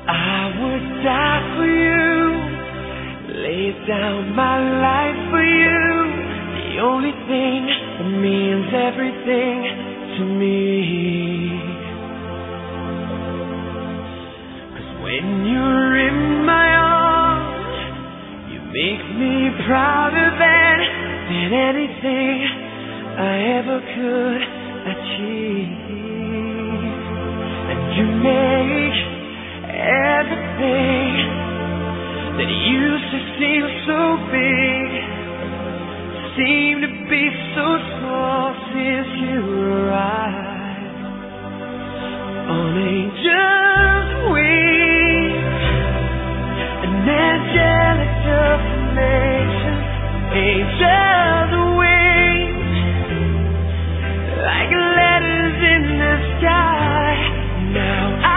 I would die for you, lay down my life for you, the only thing that means everything to me. 'Cause when you're in my arms, you make me prouder than anything I ever could achieve. And you make everything that used to seem so big seem to be so small since you arrived on angel's wings, an angelic affirmation, angels wings, like letters in the sky. Now I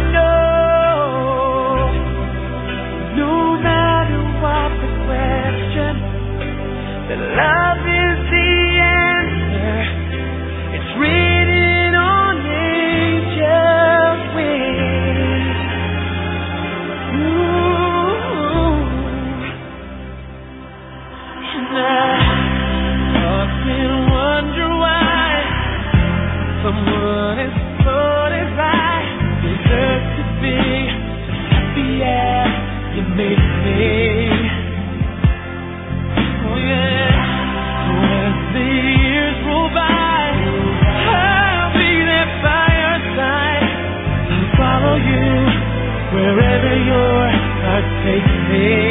know, no matter what the question, that love is the answer. It's written on angels' wings. Ooh. And I often wonder why someone as bold as I deserve to be happy as you make me. Oh yeah. So as the years roll by, I'll be there by your side. I'll follow you wherever your heart takes me.